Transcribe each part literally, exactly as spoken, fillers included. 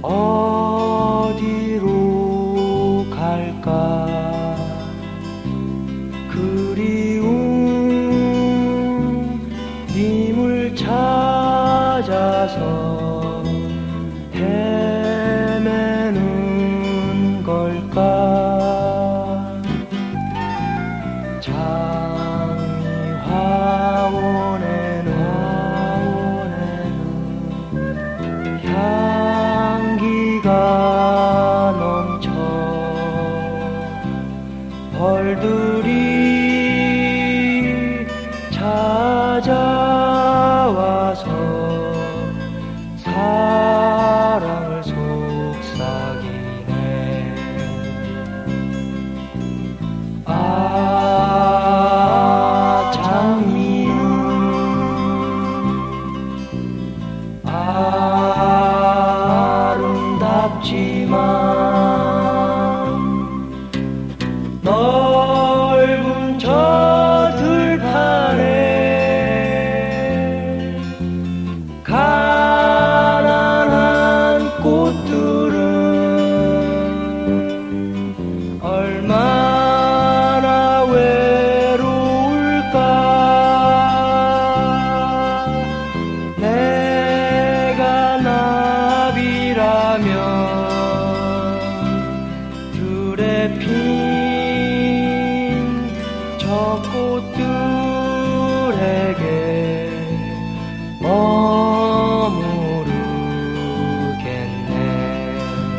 어디로 갈까? 그리운 님을 찾아서 헤매는 걸까? 장미화원에는 향기가 넘쳐 벌들이 찾아와서 사랑을 속삭이네. 아, 장미는 아름답지만 넓은 저 들판에 가난한 꽃들은 얼마나 외로울까? 내가 나비라면 들에 핀 저 꽃들에게 머무르겠네.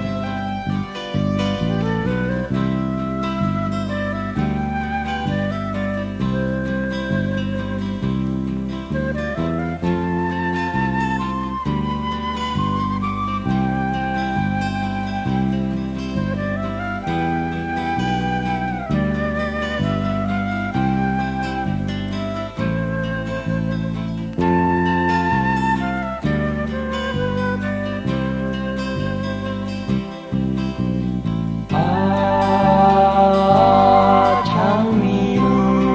아, 장미는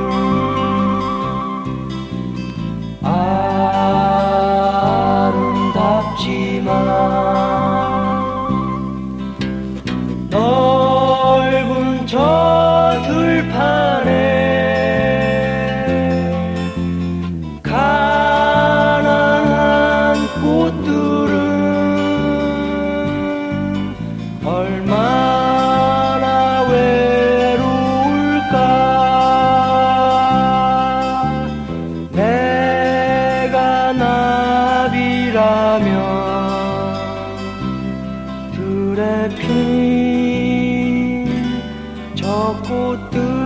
아름답지만 넓은 저 들판에 가난한 꽃들은 얼마나 외로울까? 내가 나비라면 들에 핀 저 꽃들